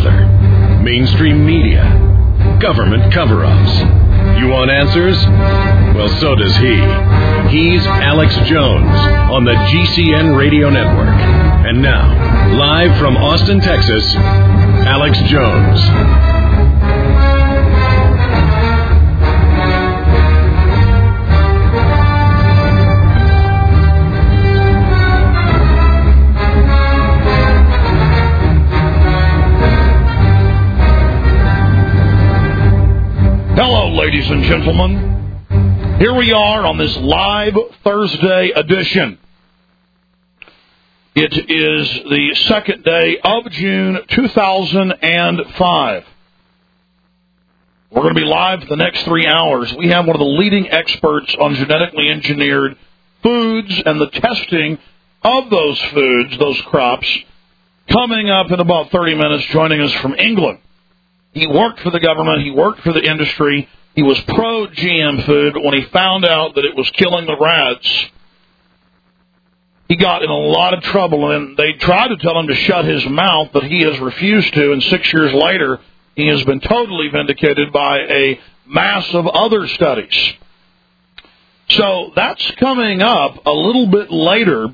weather, mainstream media, government cover-ups. You want answers? Well, so does he. He's Alex Jones on the GCN Radio Network. And now, live from Austin, Texas, Alex Jones. Hello, ladies and gentlemen. Here we are on this live Thursday edition. It is the second day of June 2005. We're going to be live for the next 3 hours. We have one of the leading experts on genetically engineered foods and the testing of those foods, those crops, coming up in about 30 minutes, joining us from England. He worked for the government. He worked for the industry. He was pro-GM food. When he found out that it was killing the rats, he got in a lot of trouble, and they tried to tell him to shut his mouth, but he has refused to, and 6 years later, he has been totally vindicated by a mass of other studies. So that's coming up a little bit later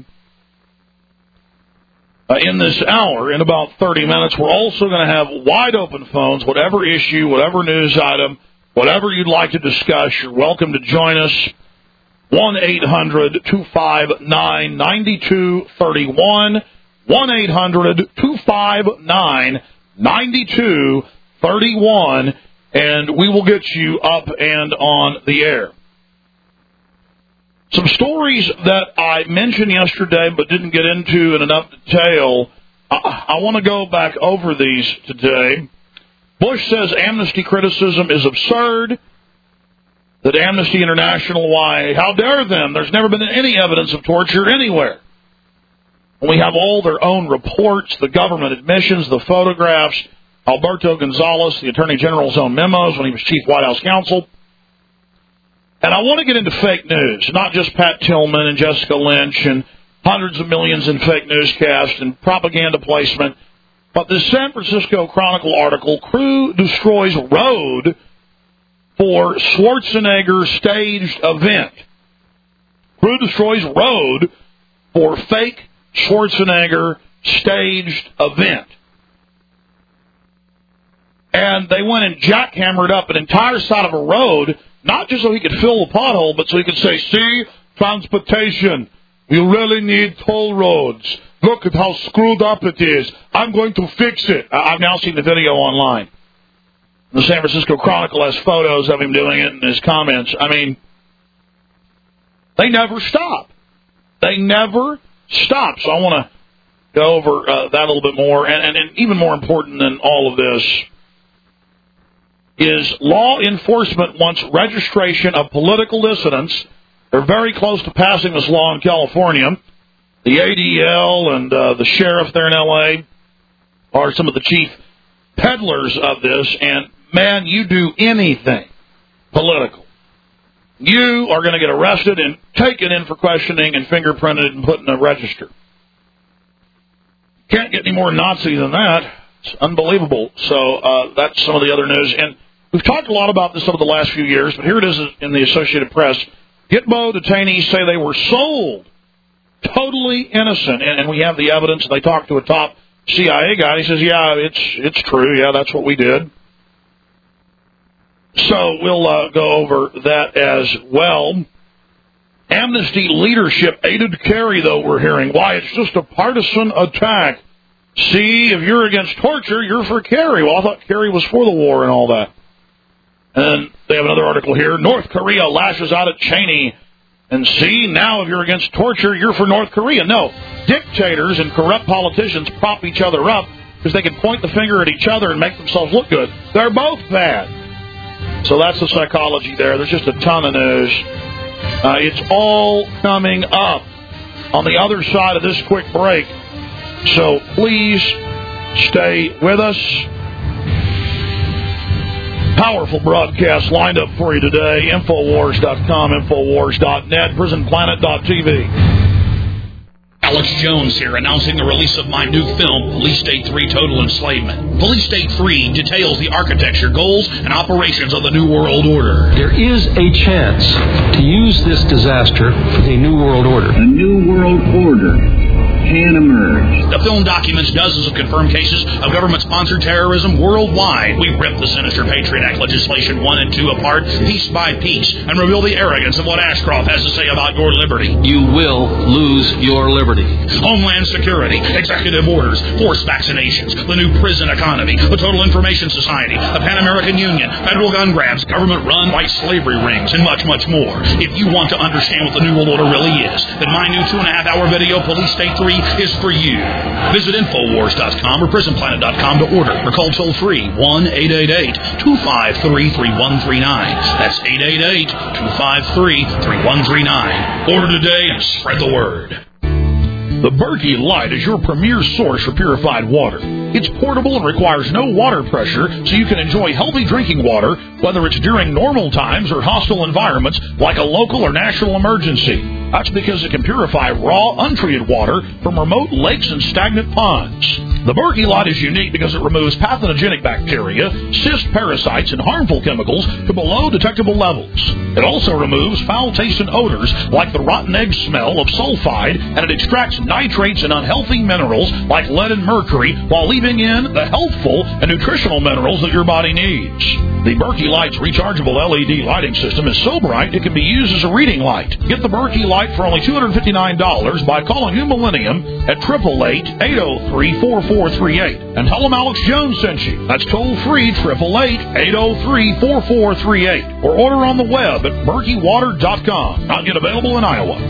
in this hour, in about 30 minutes. We're also going to have wide open phones, whatever issue, whatever news item, whatever you'd like to discuss, you're welcome to join us. 1-800-259-9231, 1-800-259-9231, and we will get you up and on the air. Some stories that I mentioned yesterday but didn't get into in enough detail, I want to go back over these today. Bush says amnesty criticism is absurd, that Amnesty International, why, how dare them? There's never been any evidence of torture anywhere. We have all their own reports, the government admissions, the photographs, Alberto Gonzales, the Attorney General's own memos when he was Chief White House Counsel. And I want to get into fake news, not just Pat Tillman and Jessica Lynch and hundreds of millions in fake newscasts and propaganda placement, but this San Francisco Chronicle article, Crew Destroys Road for Schwarzenegger Staged Event. Crew Destroys Road for Fake Schwarzenegger Staged Event. And they went and jackhammered up an entire side of a road, not just so he could fill the pothole, but so he could say, see, transportation, we really need toll roads. Look at how screwed up it is. I'm going to fix it. I've now seen the video online. The San Francisco Chronicle has photos of him doing it in his comments. I mean, they never stop. They never stop. So I want to go over that a little bit more. And even more important than all of this is law enforcement wants registration of political dissidents. They're very close to passing this law in California. The ADL and the sheriff there in L.A. are some of the chief peddlers of this. And, man, you do anything political, you are going to get arrested and taken in for questioning and fingerprinted and put in a register. Can't get any more Nazi than that. It's unbelievable. So that's some of the other news. And we've talked a lot about this over the last few years, but here it is in the Associated Press. Gitmo detainees say they were sold, totally innocent, and we have the evidence. They talked to a top CIA guy. He says, yeah, it's true. Yeah, that's what we did. So we'll go over that as well. Amnesty leadership aided Kerry, though, we're hearing. Why, it's just a partisan attack. See, if you're against torture, you're for Kerry. Well, I thought Kerry was for the war and all that. And they have another article here. North Korea lashes out at Cheney. And see, now if you're against torture, you're for North Korea. No, dictators and corrupt politicians prop each other up because they can point the finger at each other and make themselves look good. They're both bad. So that's the psychology there. There's just a ton of news. It's all coming up on the other side of this quick break. So please stay with us. Powerful broadcast lined up for you today. Infowars.com, Infowars.net, PrisonPlanet.tv. Alex Jones here, announcing the release of my new film, Police State 3 Total Enslavement. Police State 3 details the architecture, goals, and operations of the New World Order. There is a chance to use this disaster for the New World Order. A New World Order can emerge. The film documents dozens of confirmed cases of government-sponsored terrorism worldwide. We rip the sinister Patriot Act legislation 1 and 2 apart, piece by piece, and reveal the arrogance of what Ashcroft has to say about your liberty. You will lose your liberty. Homeland Security, executive orders, forced vaccinations, the new prison economy, the Total Information Society, the Pan American Union, federal gun grabs, government-run white slavery rings, and much, much more. If you want to understand what the New World Order really is, then my new 2.5-hour video, Police State 3, is for you. Visit Infowars.com or PrisonPlanet.com to order or call toll-free 1-888-253-3139. That's 888-253-3139. Order today and spread the word. The Berkey Light is your premier source for purified water. It's portable and requires no water pressure, so you can enjoy healthy drinking water, whether it's during normal times or hostile environments like a local or national emergency. That's because it can purify raw, untreated water from remote lakes and stagnant ponds. The Berkey Light is unique because it removes pathogenic bacteria, cyst parasites, and harmful chemicals to below detectable levels. It also removes foul-tasting odors like the rotten egg smell of sulfide, and it extracts nitrates and unhealthy minerals like lead and mercury while leaving in the healthful and nutritional minerals that your body needs. The Berkey Light's rechargeable LED lighting system is so bright it can be used as a reading light. Get the Berkey Light for only $259 by calling New Millennium at 888-803-4438 and tell them Alex Jones sent you. That's toll-free 888-803-4438 or order on the web at berkeywater.com. Not yet available in Iowa.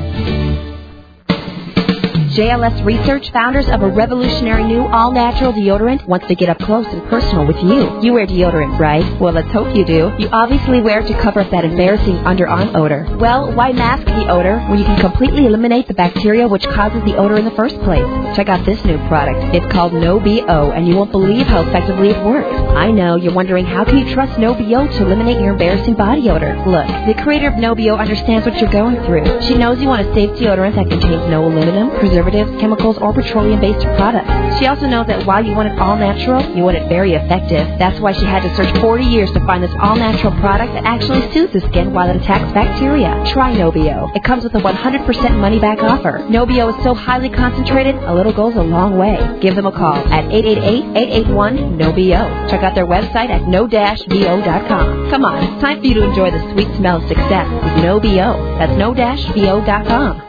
JLS Research, founders of a revolutionary new all-natural deodorant, wants to get up close and personal with you. You wear deodorant, right? Well, let's hope you do. You obviously wear it to cover up that embarrassing underarm odor. Well, why mask the odor when you can completely eliminate the bacteria which causes the odor in the first place? Check out this new product. It's called No-B-O, and you won't believe how effectively it works. I know, you're wondering, how can you trust No-B-O to eliminate your embarrassing body odor? Look, the creator of No-B-O understands what you're going through. She knows you want a safe deodorant that contains no aluminum, preservatives, chemicals, or petroleum-based products. She also knows that while you want it all natural, you want it very effective. That's why she had to search 40 years to find this all-natural product that actually soothes the skin while it attacks bacteria. Try No-B-O. It comes with a 100% money-back offer. No-B-O is so highly concentrated, a little goes a long way. Give them a call at 888-881-NO-B-O. Check out their website at no-bo.com. Come on, it's time for you to enjoy the sweet smell of success with No-B-O. That's no-bo.com.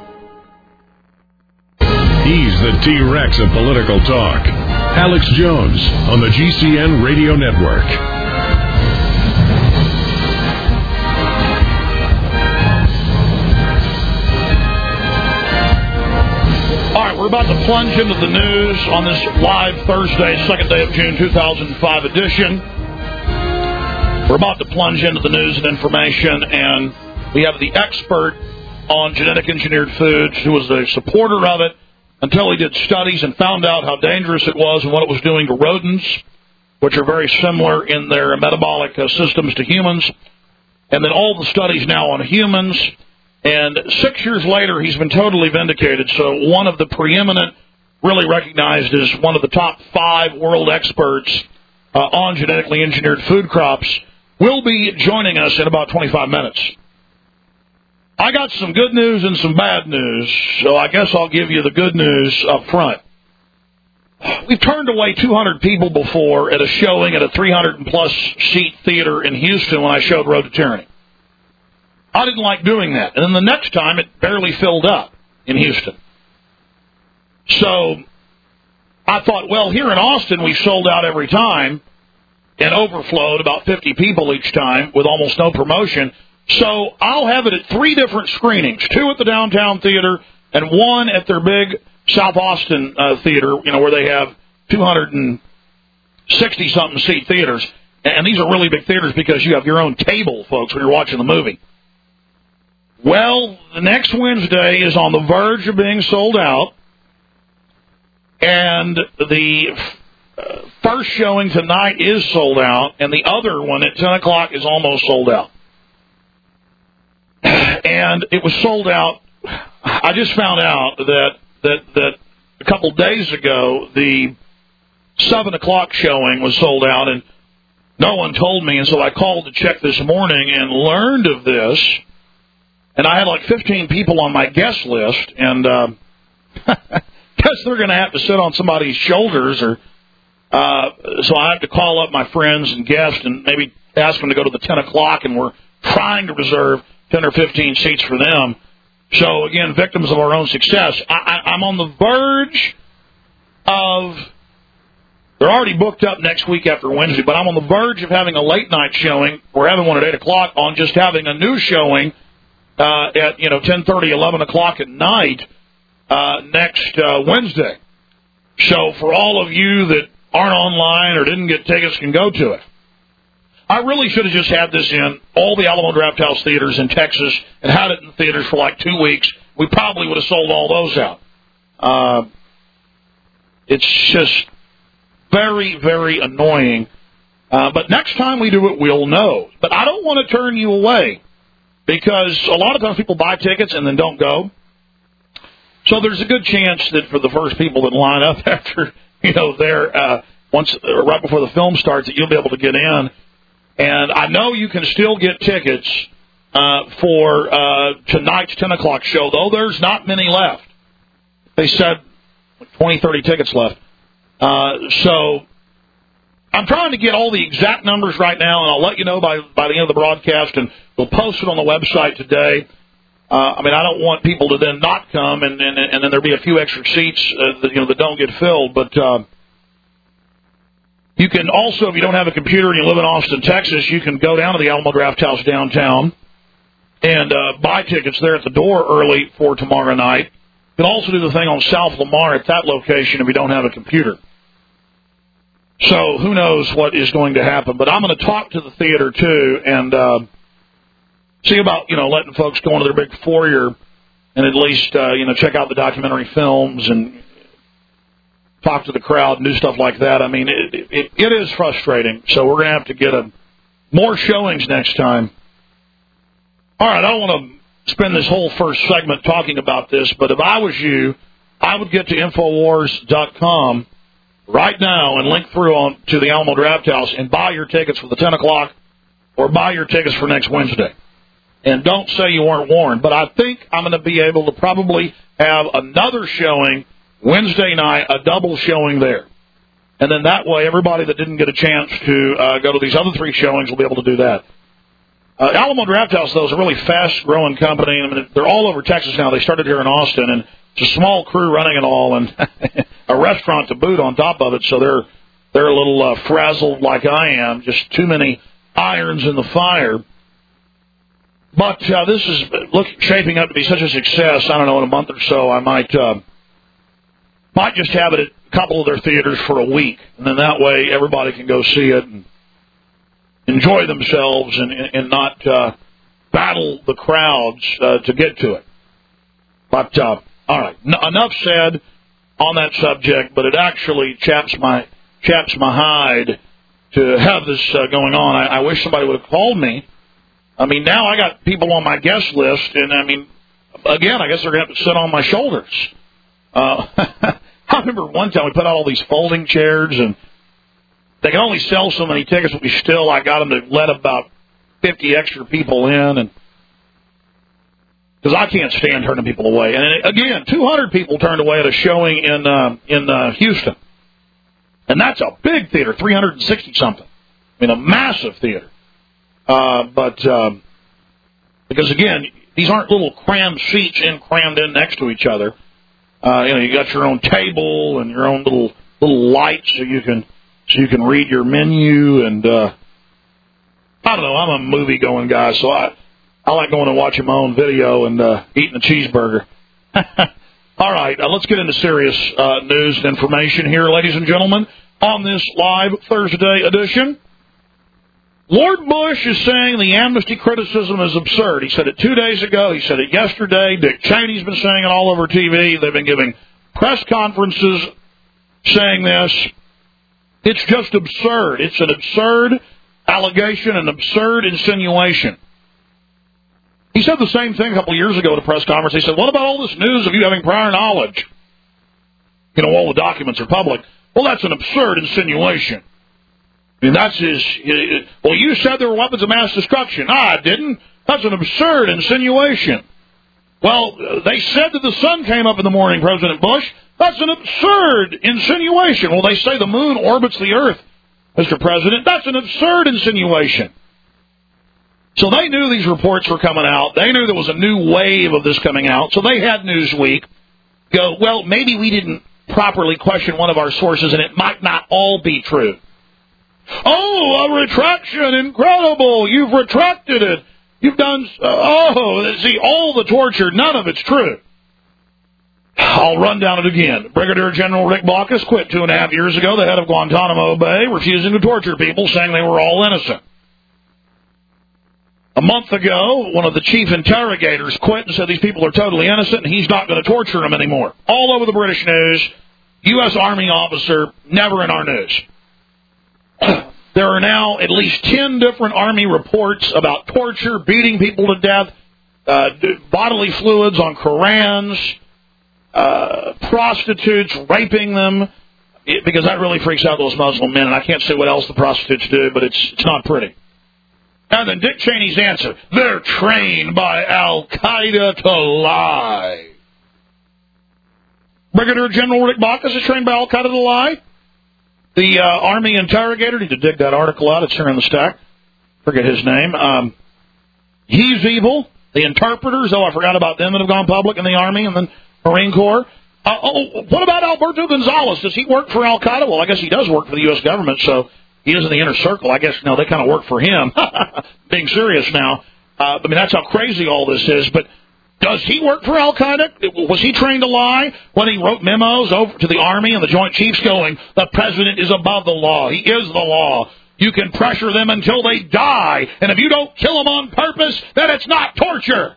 He's the T-Rex of political talk. Alex Jones on the GCN Radio Network. All right, we're about to plunge into the news on this live Thursday, second day of June 2005 edition. We're about to plunge into the news and information, and we have the expert on genetic engineered foods who was a supporter of it until he did studies and found out how dangerous it was and what it was doing to rodents, which are very similar in their metabolic systems to humans, and then all the studies now on humans. And 6 years later, he's been totally vindicated. So one of the preeminent, really recognized as one of the top 5 world experts on genetically engineered food crops, will be joining us in about 25 minutes. I got some good news and some bad news, so I guess I'll give you the good news up front. We've turned away 200 people before at a showing at a 300-plus seat theater in Houston when I showed Road to Tyranny. I didn't like doing that. And then the next time, it barely filled up in Houston. So I thought, well, here in Austin, we sold out every time and overflowed about 50 people each time with almost no promotion. So I'll have it at 3 different screenings, 2 at the downtown theater and 1 at their big South Austin theater, where they have 260-something seat theaters. And these are really big theaters because you have your own table, folks, when you're watching the movie. Well, the next Wednesday is on the verge of being sold out, and the first showing tonight is sold out, and the other one at 10 o'clock is almost sold out. And it was sold out. I just found out that that a couple days ago the 7 o'clock showing was sold out, and no one told me, and so I called to check this morning and learned of this, and I had like 15 people on my guest list, and guess they're going to have to sit on somebody's shoulders, or so I have to call up my friends and guests and maybe ask them to go to the 10 o'clock, and we're trying to reserve 10 or 15 seats for them. So, again, victims of our own success. I'm on the verge of, they're already booked up next week after Wednesday, but I'm on the verge of having a late-night showing. We're having one at 8 o'clock on just having a new showing at, 10:30, 11 o'clock at night next Wednesday. So for all of you that aren't online or didn't get tickets can go to it. I really should have just had this in all the Alamo Drafthouse theaters in Texas and had it in theaters for like 2 weeks. We probably would have sold all those out. It's just very, very annoying. But next time we do it, we'll know. But I don't want to turn you away because a lot of times people buy tickets and then don't go. So there's a good chance that for the first people that line up after, right before the film starts, that you'll be able to get in. And I know you can still get tickets for tonight's 10 o'clock show, though there's not many left. They said 20, 30 tickets left. So I'm trying to get all the exact numbers right now, and I'll let you know by the end of the broadcast, and we'll post it on the website today. I don't want people to then not come, and then there'll be a few extra seats that don't get filled, but you can also, if you don't have a computer and you live in Austin, Texas, you can go down to the Alamo Drafthouse downtown and buy tickets there at the door early for tomorrow night. You can also do the thing on South Lamar at that location if you don't have a computer. So who knows what is going to happen. But I'm going to talk to the theater, too, and see about, letting folks go into their big foyer and at least, check out the documentary films and talk to the crowd and do stuff like that. I mean, it is frustrating. So we're going to have to get more showings next time. All right, I don't want to spend this whole first segment talking about this, but if I was you, I would get to Infowars.com right now and link through to the Alamo Drafthouse and buy your tickets for the 10 o'clock or buy your tickets for next Wednesday. And don't say you weren't warned. But I think I'm going to be able to probably have another showing Wednesday night, a double showing there. And then that way, everybody that didn't get a chance to go to these other 3 showings will be able to do that. Alamo Drafthouse, though, is a really fast-growing company. I mean, they're all over Texas now. They started here in Austin, and it's a small crew running it all, and a restaurant to boot on top of it, so they're a little frazzled like I am, just too many irons in the fire. But this is shaping up to be such a success. I don't know, in a month or so, I might just have it at a couple of their theaters for a week, and then that way everybody can go see it and enjoy themselves and not battle the crowds to get to it. But, all right, enough said on that subject, but it actually chaps my hide to have this going on. I wish somebody would have called me. I mean, now I got people on my guest list, and, I mean, again, I guess they're going to have to sit on my shoulders. I remember one time we put out all these folding chairs, and they can only sell so many tickets, but I got them to let about 50 extra people in, and because I can't stand turning people away. And again, 200 people turned away at a showing in Houston, and that's a big theater, 360-something. I mean, a massive theater. But because again, these aren't little crammed seats crammed in next to each other. You got your own table and your own little lights so you can read your menu. And I don't know. I'm a movie going guy, so I like going and watching my own video and eating a cheeseburger. All right, let's get into serious news and information here, ladies and gentlemen, on this live Thursday edition. Lord Bush is saying the amnesty criticism is absurd. He said it 2 days ago. He said it yesterday. Dick Cheney's been saying it all over TV. They've been giving press conferences saying this. It's just absurd. It's an absurd allegation, an absurd insinuation. He said the same thing a couple of years ago at a press conference. He said, what about all this news of you having prior knowledge? all the documents are public. Well, that's an absurd insinuation. I mean, that's well, you said there were weapons of mass destruction. I didn't. That's an absurd insinuation. Well, they said that the sun came up in the morning, President Bush. That's an absurd insinuation. Well, they say the moon orbits the Earth, Mr. President. That's an absurd insinuation. So they knew these reports were coming out. They knew there was a new wave of this coming out. So they had Newsweek go, well, maybe we didn't properly question one of our sources, and it might not all be true. Oh, a retraction, incredible. You've retracted it. You've done, see, all the torture, none of it's true. I'll run down it again. Brigadier General Rick Baucus quit 2.5 years ago, the head of Guantanamo Bay, refusing to torture people, saying they were all innocent. A month ago, one of the chief interrogators quit and said these people are totally innocent and he's not going to torture them anymore. All over the British news, U.S. Army officer, never in our news. There are now at least 10 different Army reports about torture, beating people to death, bodily fluids on Korans, prostitutes, raping them, because that really freaks out those Muslim men, and I can't say what else the prostitutes do, but it's not pretty. And then Dick Cheney's answer, they're trained by Al-Qaeda to lie. Brigadier General Rick Baucus is trained by Al-Qaeda to lie. The Army interrogator, need to dig that article out, it's here in the stack. Forget his name. He's evil. The interpreters, I forgot about them that have gone public in the Army and the Marine Corps. What about Alberto Gonzalez? Does he work for Al-Qaeda? Well, I guess he does work for the U.S. government, so he is in the inner circle. I guess, no, they kind of work for him. Being serious now. I mean, that's how crazy all this is. But does he work for Al-Qaeda? Was he trained to lie when he wrote memos over to the Army and the Joint Chiefs going, the president is above the law. He is the law. You can pressure them until they die. And if you don't kill them on purpose, then it's not torture.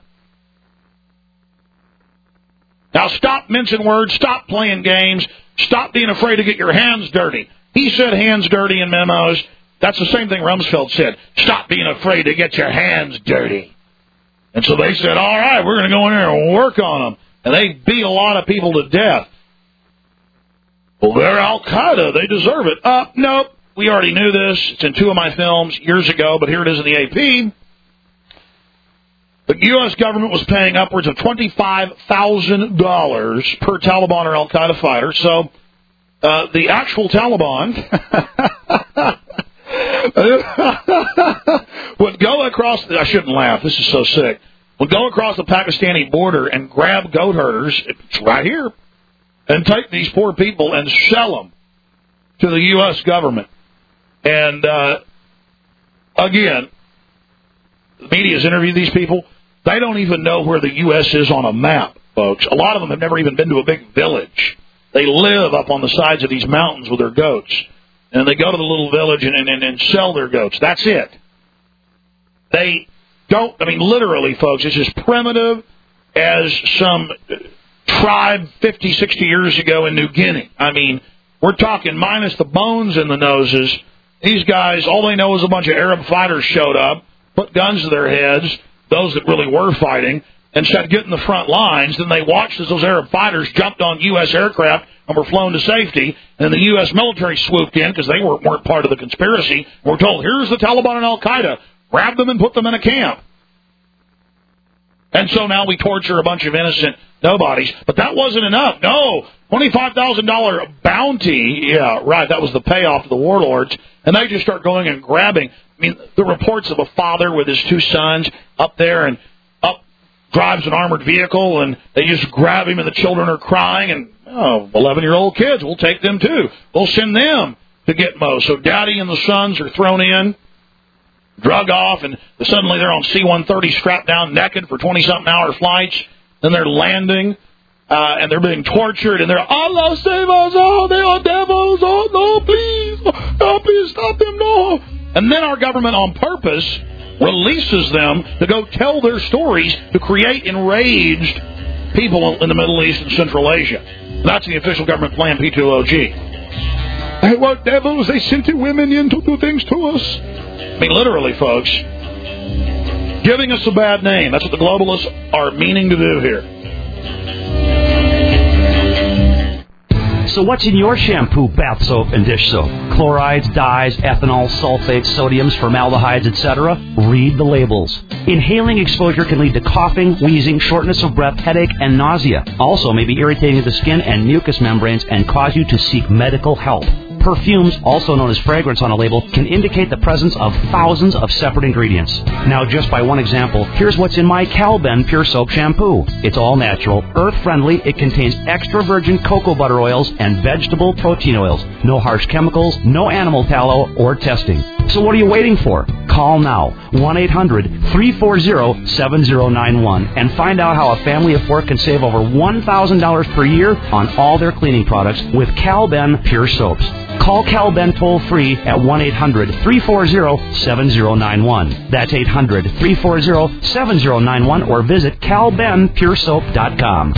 Now stop mincing words. Stop playing games. Stop being afraid to get your hands dirty. He said hands dirty in memos. That's the same thing Rumsfeld said. Stop being afraid to get your hands dirty. And so they said, all right, we're going to go in there and work on them. And they beat a lot of people to death. Well, they're Al-Qaeda. They deserve it. Nope. We already knew this. It's in 2 of my films years ago, but here it is in the AP. The U.S. government was paying upwards of $25,000 per Taliban or Al-Qaeda fighter. So the actual Taliban would go across, I shouldn't laugh, this is so sick, would go across the Pakistani border and grab goat herders, it's right here, and take these poor people and sell them to the U.S. government. And, again, the media's interviewed these people. They don't even know where the U.S. is on a map, folks. A lot of them have never even been to a big village. They live up on the sides of these mountains with their goats. And they go to the little village and sell their goats. That's it. They don't, I mean, literally, folks, it's as primitive as some tribe 50, 60 years ago in New Guinea. I mean, we're talking minus the bones in the noses. These guys, all they know is a bunch of Arab fighters showed up, put guns to their heads, those that really were fighting, and said, get in the front lines. Then they watched as those Arab fighters jumped on U.S. aircraft and were flown to safety. And the U.S. military swooped in because they weren't part of the conspiracy. We're told, here's the Taliban and Al-Qaeda. Grab them and put them in a camp. And so now we torture a bunch of innocent nobodies. But that wasn't enough. No, $25,000 bounty. Yeah, right, that was the payoff to the warlords. And they just start going and grabbing. I mean, the reports of a father with his 2 sons up there and drives an armored vehicle, and they just grab him, and the children are crying, and 11-year-old kids, we'll take them too. We'll send them to Gitmo. So daddy and the sons are thrown in, drug off, and suddenly they're on C-130 strapped down naked for 20-something hour flights. Then they're landing, and they're being tortured, and they're, Allah save us, oh, they are devils, oh, no, please, oh, please stop them, no. And then our government on purpose releases them to go tell their stories to create enraged people in the Middle East and Central Asia. That's the official government plan, P2OG. They were devils. They sent the women in to do things to us. I mean, literally, folks, giving us a bad name. That's what the globalists are meaning to do here. So what's in your shampoo, bath soap, and dish soap? Chlorides, dyes, ethanol, sulfates, sodiums, formaldehydes, etc.? Read the labels. Inhaling exposure can lead to coughing, wheezing, shortness of breath, headache, and nausea. Also may be irritating to the skin and mucous membranes and cause you to seek medical help. Perfumes, also known as fragrance on a label, can indicate the presence of thousands of separate ingredients. Now, just by one example, here's what's in my Calben Pure Soap Shampoo. It's all natural, earth-friendly, it contains extra virgin cocoa butter oils and vegetable protein oils. No harsh chemicals, no animal tallow, or testing. So what are you waiting for? Call now, 1-800-340-7091, and find out how a family of 4 can save over $1,000 per year on all their cleaning products with Calben Pure Soaps. Call Calben toll-free at 1-800-340-7091. That's 800-340-7091, or visit calbenpuresoap.com.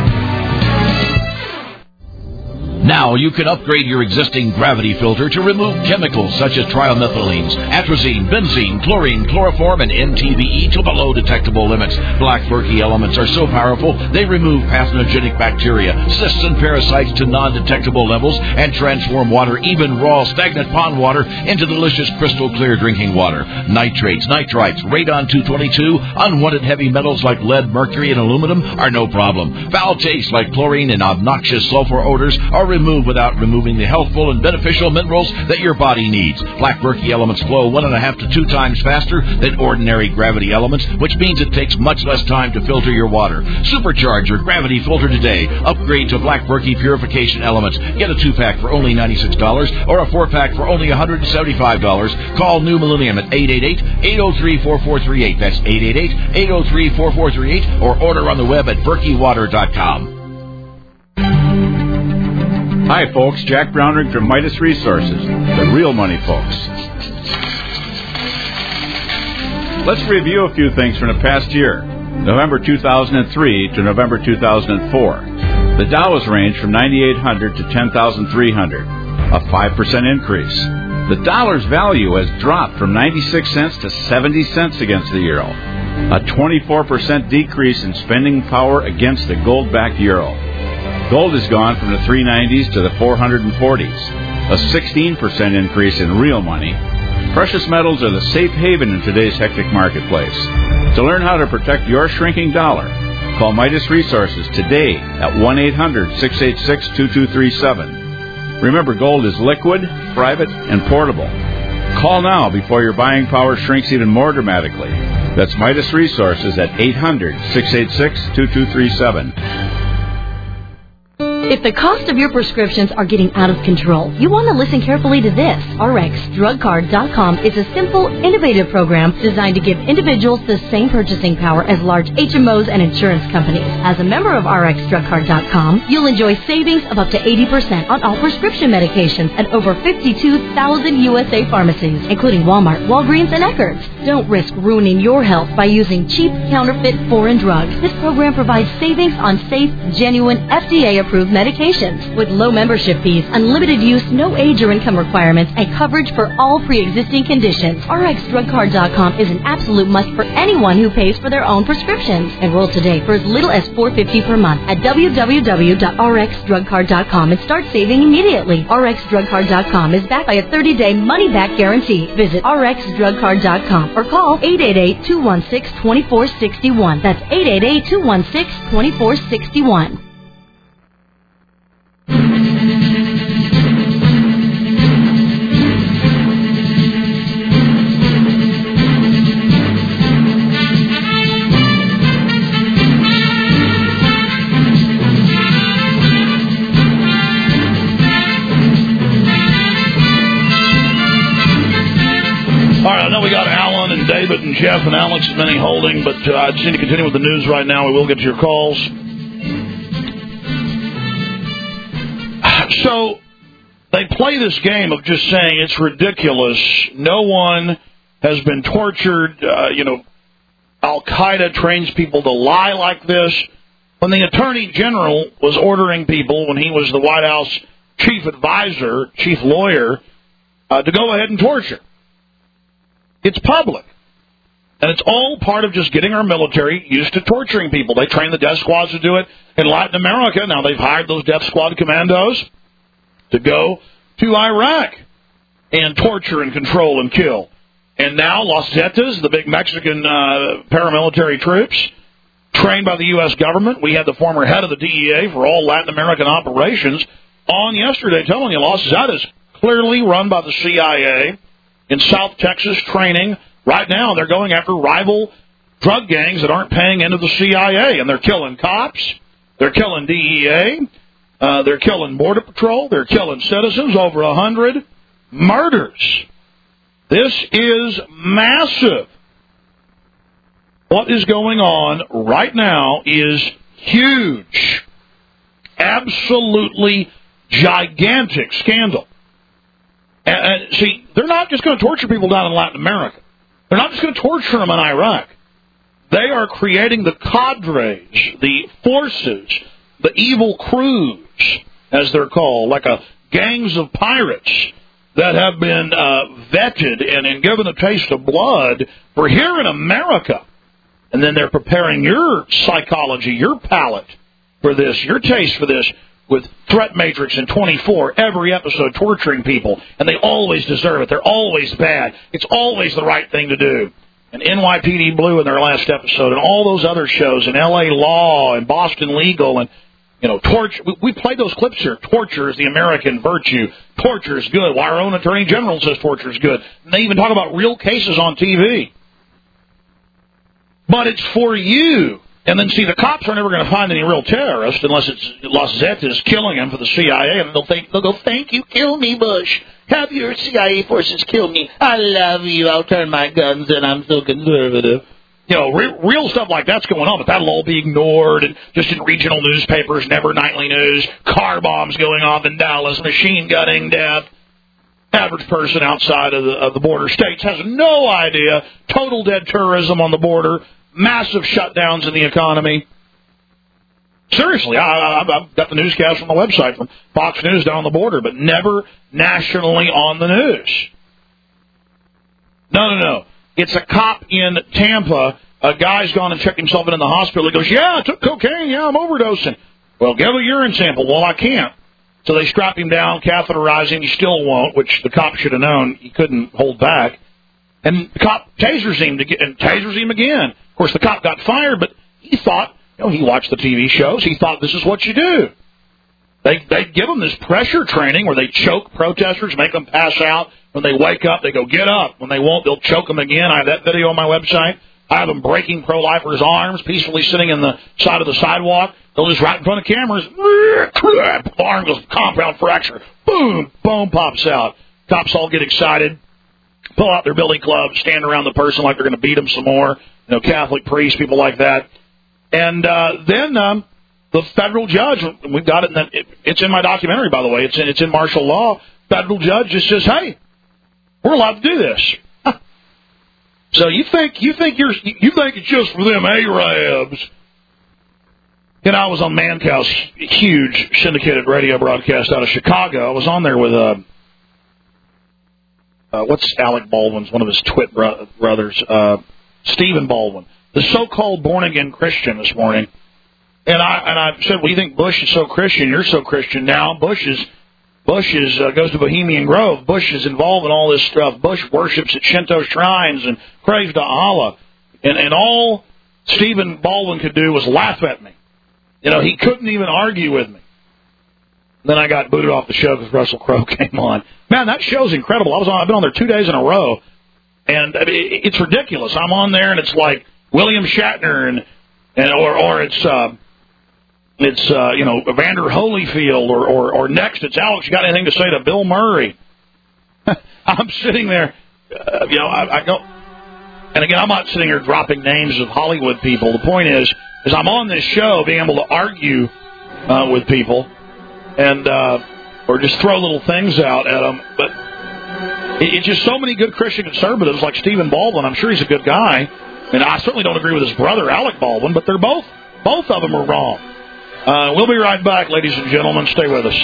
Now you can upgrade your existing gravity filter to remove chemicals such as trimethylenes, atrazine, benzene, chlorine, chloroform, and MTBE to below detectable limits. Black Berkey elements are so powerful they remove pathogenic bacteria, cysts, and parasites to non-detectable levels and transform water, even raw stagnant pond water, into delicious crystal clear drinking water. Nitrates, nitrites, radon-222, unwanted heavy metals like lead, mercury, and aluminum are no problem. Foul tastes like chlorine and obnoxious sulfur odors are removed without removing the healthful and beneficial minerals that your body needs. Black Berkey elements flow 1.5 to 2 times faster than ordinary gravity elements, which means it takes much less time to filter your water. Supercharge your gravity filter today. Upgrade to Black Berkey purification elements. Get a 2-pack for only $96 or a 4-pack for only $175. Call New Millennium at 888-803-4438. That's 888-803-4438, or order on the web at berkeywater.com. Hi, folks. Jack Brownrigg from Midas Resources, the real money folks. Let's review a few things from the past year, November 2003 to November 2004. The Dow has ranged from 9,800 to 10,300, a 5% increase. The dollar's value has dropped from 96 cents to 70 cents against the euro, a 24% decrease in spending power against the gold-backed euro. Gold has gone from the 390s to the 440s, a 16% increase in real money. Precious metals are the safe haven in today's hectic marketplace. To learn how to protect your shrinking dollar, call Midas Resources today at 1-800-686-2237. Remember, gold is liquid, private, and portable. Call now before your buying power shrinks even more dramatically. That's Midas Resources at 800-686-2237. If the cost of your prescriptions are getting out of control, you want to listen carefully to this. RxDrugCard.com is a simple, innovative program designed to give individuals the same purchasing power as large HMOs and insurance companies. As a member of RxDrugCard.com, you'll enjoy savings of up to 80% on all prescription medications at over 52,000 USA pharmacies, including Walmart, Walgreens, and Eckerd's. Don't risk ruining your health by using cheap, counterfeit, foreign drugs. This program provides savings on safe, genuine, FDA-approved medications with low membership fees, unlimited use, no age or income requirements, and coverage for all pre-existing conditions. RxDrugCard.com is an absolute must for anyone who pays for their own prescriptions. Enroll today for as little as $4.50 per month at www.rxdrugcard.com and start saving immediately. RxDrugCard.com is backed by a 30-day money-back guarantee. Visit RxDrugCard.com or call 888-216-2461. That's 888-216-2461. All right, I know we got Alan and David and Jeff and Alex and many holding, but I just need to continue with the news right now. We will get to your calls. So they play this game of just saying it's ridiculous. No one has been tortured. Al-Qaeda trains people to lie like this. When the Attorney General was ordering people, when he was the White House chief advisor, chief lawyer, to go ahead and torture. It's public. And it's all part of just getting our military used to torturing people. They train the death squads to do it in Latin America. Now they've hired those death squad commandos. to go to Iraq and torture and control and kill. And now Los Zetas, the big Mexican paramilitary troops, trained by the U.S. government. We had the former head of the DEA for all Latin American operations on yesterday telling you Los Zetas clearly run by the CIA in South Texas training. Right now they're going after rival drug gangs that aren't paying into the CIA, and they're killing cops, they're killing DEA, they're killing Border Patrol, they're killing citizens, over 100 murders. This is massive. What is going on right now is huge. Absolutely gigantic scandal. And see, they're not just going to torture people down in Latin America. They're not just going to torture them in Iraq. They are creating the cadres, the forces, the evil crews, as they're called, like a gangs of pirates that have been vetted and given a taste of blood for here in America. And then they're preparing your psychology, your palate for this, your taste for this, with Threat Matrix and 24, every episode torturing people. And they always deserve it. They're always bad. It's always the right thing to do. And NYPD Blue in their last episode, and all those other shows, and LA Law, and Boston Legal, and torture. We played those clips here. Torture is the American virtue. Torture is good. Well, our own Attorney General says torture is good. And they even talk about real cases on TV. But it's for you. And then, see, the cops are never going to find any real terrorists unless it's Los Zetas killing them for the CIA. And they'll go, thank you, kill me, Bush. Have your CIA forces kill me. I love you. I'll turn my guns in. I'm so conservative. Real stuff like that's going on, but that'll all be ignored, and just in regional newspapers, never nightly news, car bombs going off in Dallas, machine gunning death. Average person outside of the border states has no idea. Total dead tourism on the border, massive shutdowns in the economy. Seriously, I've got the newscast from the website from Fox News down on the border, but never nationally on the news. No. It's a cop in Tampa. A guy's gone and checked himself in the hospital. He goes, yeah, I took cocaine. Yeah, I'm overdosing. Well, give a urine sample. Well, I can't. So they strap him down, catheterize him. He still won't, which the cop should have known. He couldn't hold back. And the cop tasers him and tasers him again. Of course, the cop got fired, but he thought, he watched the TV shows. He thought this is what you do. They give them this pressure training where they choke protesters, make them pass out. When they wake up, they go, get up. When they won't, they'll choke them again. I have that video on my website. I have them breaking pro-lifers' arms, peacefully sitting in the side of the sidewalk. They'll just right in front of cameras. The arm goes compound fracture. Boom, bone pops out. Cops all get excited, pull out their billy clubs, stand around the person like they're going to beat them some more. Catholic priests, people like that. And then the federal judge, we've got it. It's in my documentary, by the way. It's in martial law. Federal judge just says, hey, we're allowed to do this. So you think it's just for them Arabs? I was on Mancow's huge syndicated radio broadcast out of Chicago. I was on there with what's Alec Baldwin's, one of his twit brothers, Stephen Baldwin, the so-called born-again Christian this morning. And I said, well, you think Bush is so Christian? You're so Christian now. Bush goes to Bohemian Grove. Bush is involved in all this stuff. Bush worships at Shinto shrines and prays to Allah. And all Stephen Baldwin could do was laugh at me. He couldn't even argue with me. Then I got booted off the show because Russell Crowe came on. Man, that show's incredible. I've been on there 2 days in a row. And it's ridiculous. I'm on there and it's like William Shatner or it's Evander Holyfield, or next it's Alex. You got anything to say to Bill Murray? I'm sitting there, I go, and again, I'm not sitting here dropping names of Hollywood people. The point is I'm on this show being able to argue with people and or just throw little things out at them. But it's just so many good Christian conservatives like Stephen Baldwin. I'm sure he's a good guy, and I certainly don't agree with his brother Alec Baldwin. But they're both of them are wrong. We'll be right back, ladies and gentlemen. Stay with us.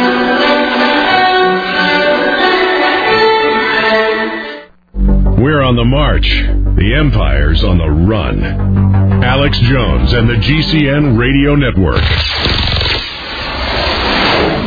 We're on the march. The Empire's on the run. Alex Jones and the GCN Radio Network.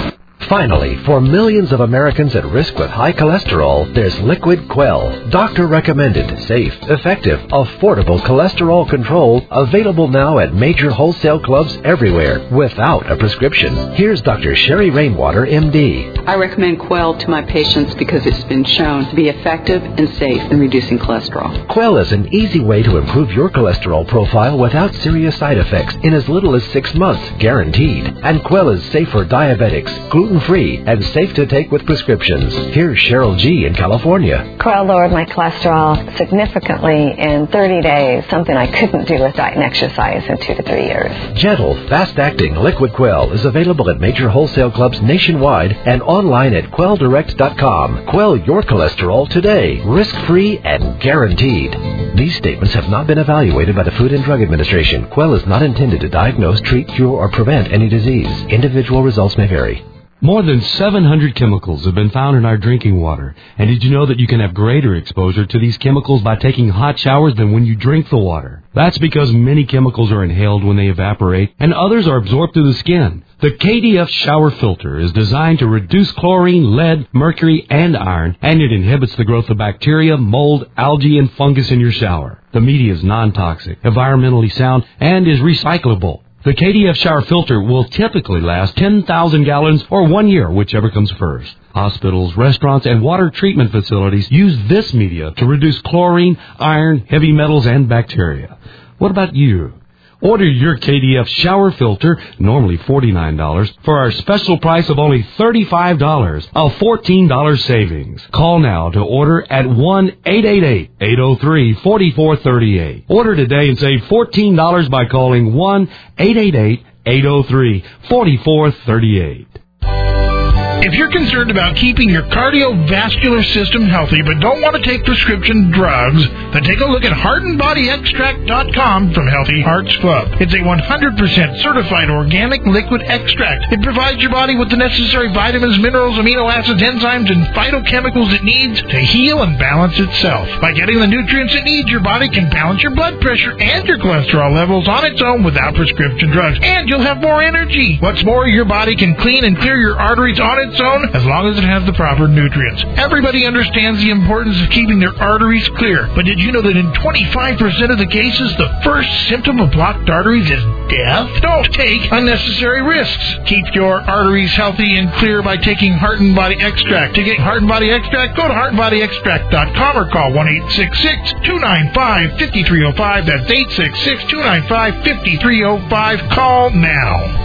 Finally, for millions of Americans at risk with high cholesterol, there's Liquid Quell. Doctor-recommended, safe, effective, affordable cholesterol control, available now at major wholesale clubs everywhere without a prescription. Here's Dr. Sherry Rainwater, MD. I recommend Quell to my patients because it's been shown to be effective and safe in reducing cholesterol. Quell is an easy way to improve your cholesterol profile without serious side effects in as little as 6 months, guaranteed. And Quell is safe for diabetics, gluten-free, and safe to take with prescriptions. Here's Cheryl G. in California. Quell lowered my cholesterol significantly in 30 days, something I couldn't do with diet and exercise in 2 to 3 years. Gentle, fast-acting Liquid Quell is available at major wholesale clubs nationwide and online at quelldirect.com. Quell your cholesterol today, risk-free and guaranteed. These statements have not been evaluated by the Food and Drug Administration. Quell is not intended to diagnose, treat, cure, or prevent any disease. Individual results may vary. More than 700 chemicals have been found in our drinking water. And did you know that you can have greater exposure to these chemicals by taking hot showers than when you drink the water? That's because many chemicals are inhaled when they evaporate, and others are absorbed through the skin. The KDF shower filter is designed to reduce chlorine, lead, mercury, and iron, and it inhibits the growth of bacteria, mold, algae, and fungus in your shower. The media is non-toxic, environmentally sound, and is recyclable. The KDF shower filter will typically last 10,000 gallons or 1 year, whichever comes first. Hospitals, restaurants, and water treatment facilities use this media to reduce chlorine, iron, heavy metals, and bacteria. What about you? Order your KDF shower filter, normally $49, for our special price of only $35, a $14 savings. Call now to order at 1-888-803-4438. Order today and save $14 by calling 1-888-803-4438. If you're concerned about keeping your cardiovascular system healthy but don't want to take prescription drugs, then take a look at HeartandBodyExtract.com from Healthy Hearts Club. It's a 100% certified organic liquid extract. It provides your body with the necessary vitamins, minerals, amino acids, enzymes, and phytochemicals it needs to heal and balance itself. By getting the nutrients it needs, your body can balance your blood pressure and your cholesterol levels on its own without prescription drugs, and you'll have more energy. What's more, your body can clean and clear your arteries on its own as long as it has the proper nutrients. Everybody understands the importance of keeping their arteries clear, but did you know that in 25% of the cases, the first symptom of blocked arteries is death? Don't take unnecessary risks. Keep your arteries healthy and clear by taking Heart and Body Extract. To get Heart and Body Extract, go to heartandbodyextract.com or call 1-866-295-5305. That's 866-295-5305. Call now.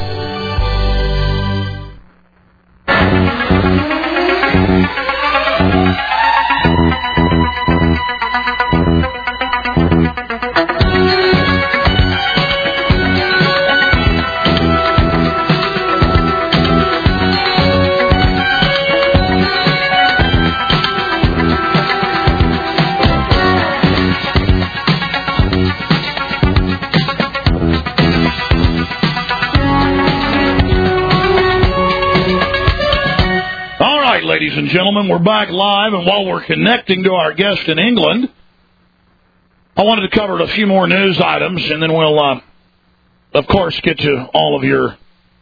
Ladies and gentlemen, we're back live, and while we're connecting to our guest in England, I wanted to cover a few more news items, and then we'll, of course, get to all of your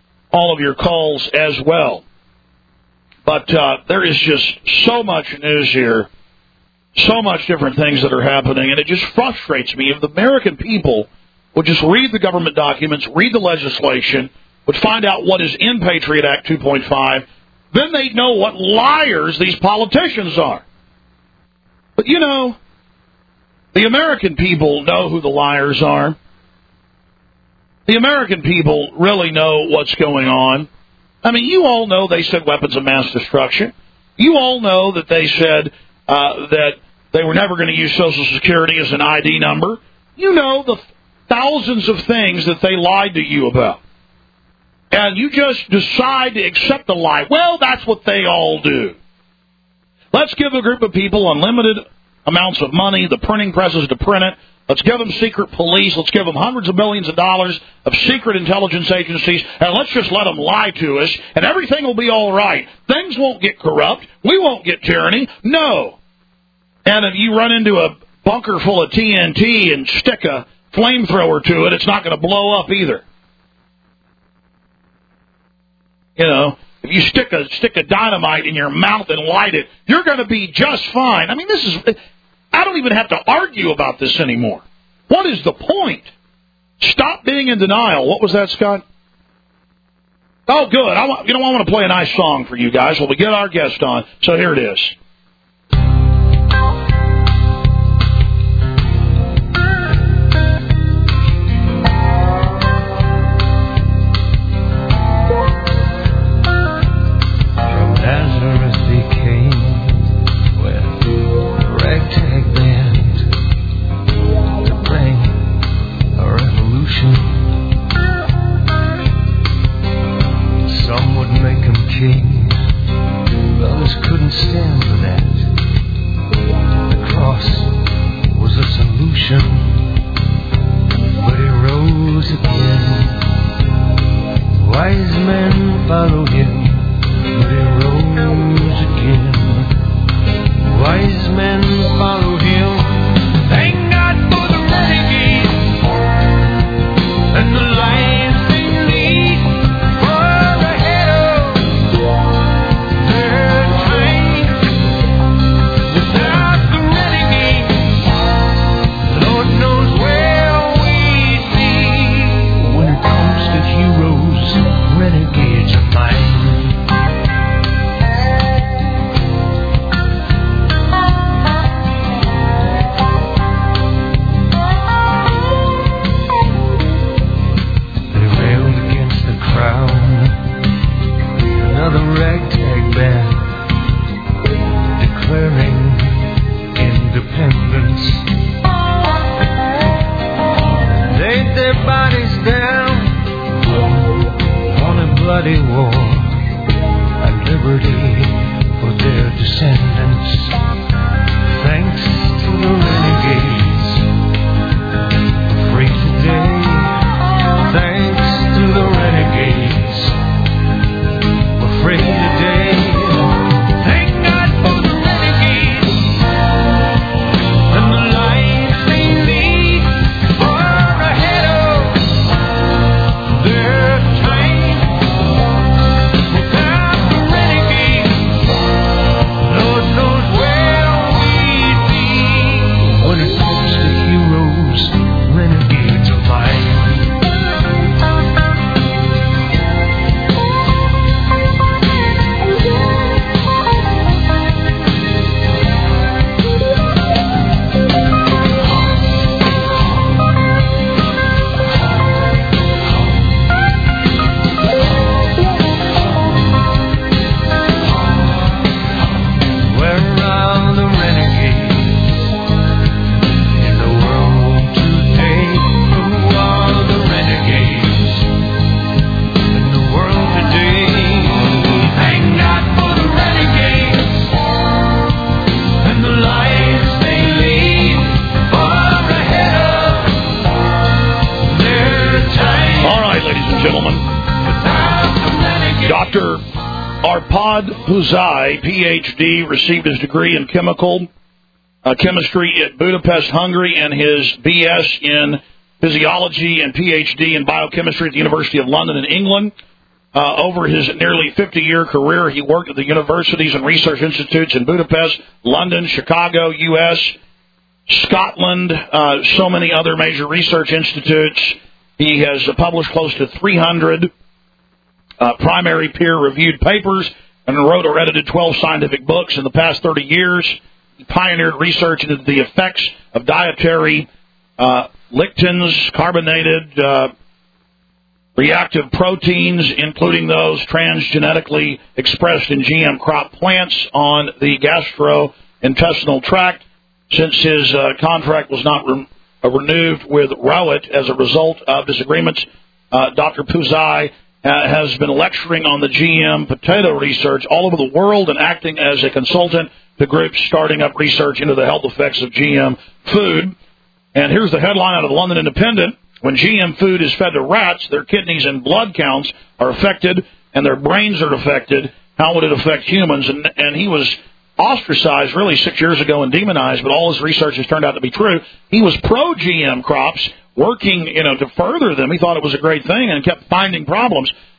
calls as well. But there is just so much news here, so much different things that are happening, and it just frustrates me. If the American people would just read the government documents, read the legislation, would find out what is in Patriot Act 2.5, then they'd know what liars these politicians are. But, you know, the American people know who the liars are. The American people really know what's going on. I mean, you all know they said weapons of mass destruction. You all know that they said that they were never going to use Social Security as an ID number. You know the thousands of things that they lied to you about. And you just decide to accept the lie. Well, that's what they all do. Let's give a group of people unlimited amounts of money, the printing presses to print it. Let's give them secret police. Let's give them hundreds of millions of dollars of secret intelligence agencies. And let's just let them lie to us, and everything will be all right. Things won't get corrupt. We won't get tyranny. No. And if you run into a bunker full of TNT and stick a flamethrower to it, it's not going to blow up either. You know, if you stick a dynamite in your mouth and light it, you're going to be just fine. I mean, I don't even have to argue about this anymore. What is the point? Stop being in denial. What was that, Scott? Oh, good. I want to play a nice song for you guys while we get our guest on. So here it is. Some would make him king, others couldn't stand for that. The cross was a solution, but he rose again. Wise men follow him, but he rose again. Wise men follow him. Thank God for the renegade and the lions they lead. Renegades of mine. They railed against the crown, another ragtag band, declaring independence. Laid their bodies down on a bloody war and liberty for their descendants. Thanks to the renegades, we're free today. Thanks to the renegades, we're free today. Thank God for the renegades and the lives they lead far ahead of their Puzai, Ph.D., received his degree in chemistry at Budapest, Hungary, and his B.S. in physiology and Ph.D. in biochemistry at the University of London in England. Over his nearly 50-year career, he worked at the universities and research institutes in Budapest, London, Chicago, U.S., Scotland, so many other major research institutes. He has published close to 300 primary peer-reviewed papers and wrote or edited 12 scientific books in the past 30 years. He pioneered research into the effects of dietary lectins, carbonated reactive proteins, including those transgenetically expressed in GM crop plants on the gastrointestinal tract. Since his contract was not renewed with Rowett as a result of disagreements, Dr. Puzai has been lecturing on the GM potato research all over the world and acting as a consultant to groups starting up research into the health effects of GM food. And here's the headline out of the London Independent. When GM food is fed to rats, their kidneys and blood counts are affected and their brains are affected. How would it affect humans? And he was ostracized really 6 years ago and demonized, but all his research has turned out to be true. He was pro-GM crops, working, to further them. He thought it was a great thing and kept finding problems.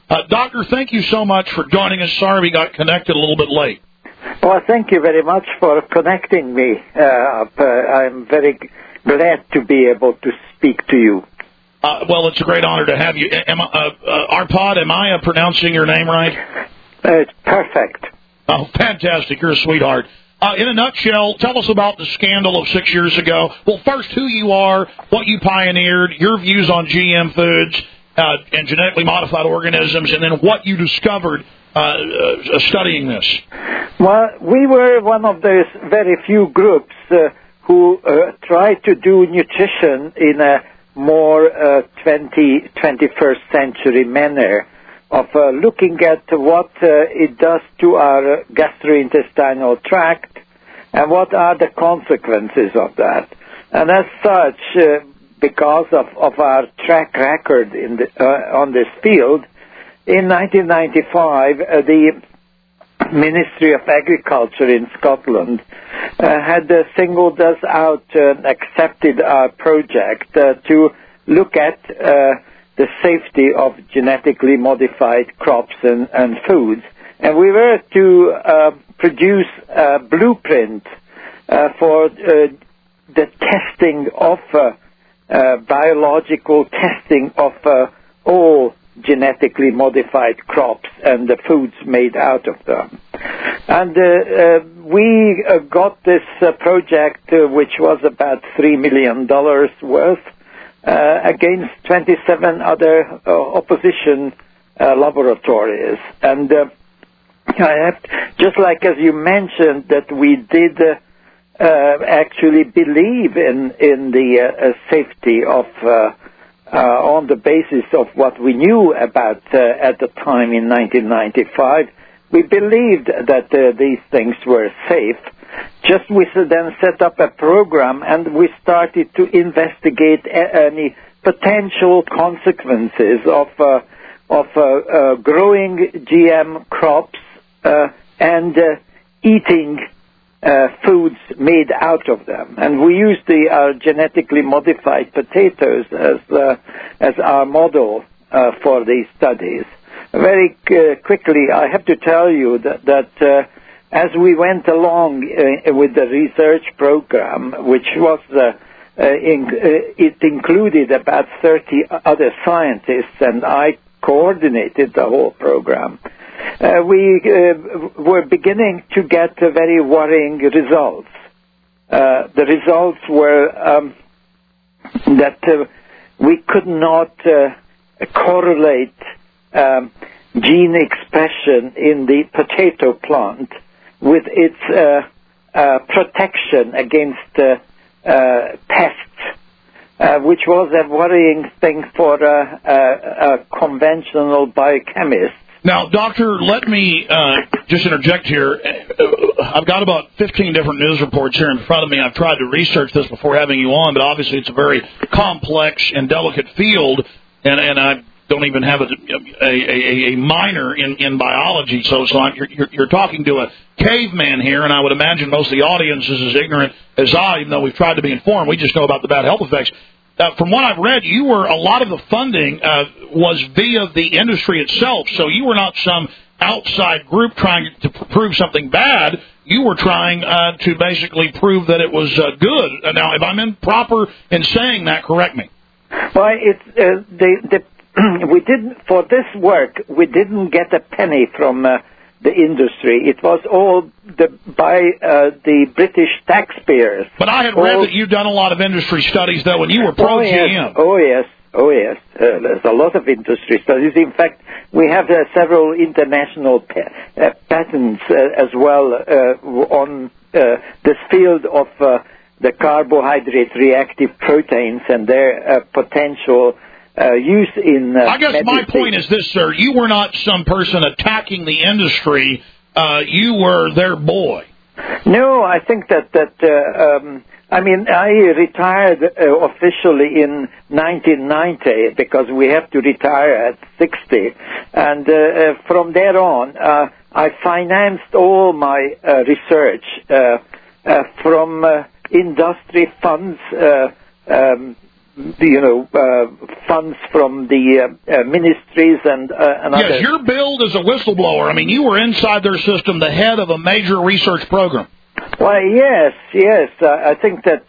Doctor, thank you so much for joining us. Sorry we got connected a little bit late. Well, thank you very much for connecting me. I'm very glad to be able to speak to you. Well, it's a great honor to have you. Arpad, am I pronouncing your name right? It's perfect. Oh, fantastic. You're a sweetheart. In a nutshell, tell us about the scandal of 6 years ago. Well, first, who you are, what you pioneered, your views on GM foods and genetically modified organisms, and then what you discovered studying this. Well, we were one of those very few groups who tried to do nutrition in a more 21st century manner of looking at what it does to our gastrointestinal tract and what are the consequences of that. And as such, because of our track record on this field, in 1995, the Ministry of Agriculture in Scotland had singled us out and accepted our project to look at the safety of genetically modified crops and foods. And we were to produce a blueprint for the testing of biological testing of all genetically modified crops and the foods made out of them. And we got this project, which was about $3 million worth, against 27 other opposition laboratories. And just like as you mentioned, that we did actually believe in the safety of on the basis of what we knew about at the time in 1995, we believed that these things were safe. Just we then set up a program and we started to investigate any potential consequences of growing GM crops and eating foods made out of them. And we used the genetically modified potatoes as our model for these studies. Very quickly, I have to tell you that as we went along with the research program, which was it included about 30 other scientists, and I coordinated the whole program, we were beginning to get very worrying results. The results were that we could not correlate gene expression in the potato plant with its protection against pests, which was a worrying thing for a conventional biochemist. Now, Doctor, let me just interject here. I've got about 15 different news reports here in front of me. I've tried to research this before having you on, but obviously it's a very complex and delicate field, and I don't even have a minor in biology. So you're talking to a caveman here, and I would imagine most of the audience is as ignorant as I, even though we've tried to be informed. We just know about the bad health effects. From what I've read, a lot of the funding was via the industry itself, so you were not some outside group trying to prove something bad. You were trying to basically prove that it was good. Now, if I'm improper in saying that, correct me. Well, we didn't, for this work, we didn't get a penny from the industry. It was all by the British taxpayers. But I had read that you'd done a lot of industry studies, though, and you were pro-GM. Oh, yes. There's a lot of industry studies. In fact, we have several international patents as well on this field of the carbohydrate reactive proteins and their potential use in I guess medicine. My point is this, sir. You were not some person attacking the industry. You were their boy. No, I think that I retired officially in 1990 because we have to retire at 60. And from there on, I financed all my research from industry funds, funds from the ministries and others. Yes, your build as a whistleblower. I mean, you were inside their system, the head of a major research program. Well, yes. I think that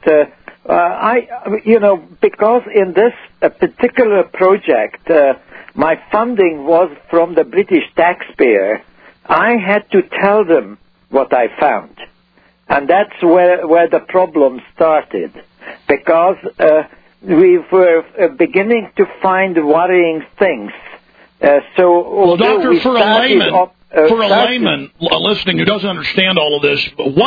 because in this particular project, my funding was from the British taxpayer, I had to tell them what I found. And that's where the problem started, because we were beginning to find worrying things. Well, Doctor, for a layman listening who doesn't understand all of this,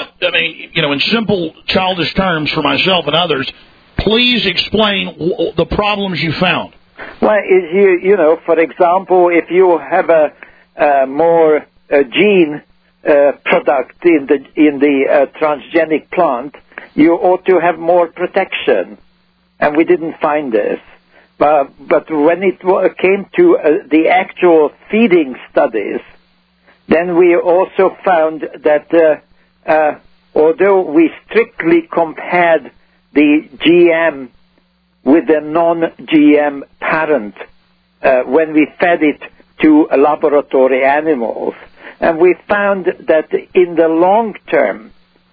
in simple childish terms for myself and others, please explain the problems you found. Well, for example, if you have a more gene product in the transgenic plant, you ought to have more protection, and we didn't find this. But when it came to the actual feeding studies, then we also found that although we strictly compared the GM with the non-GM parent when we fed it to laboratory animals, and we found that in the long term,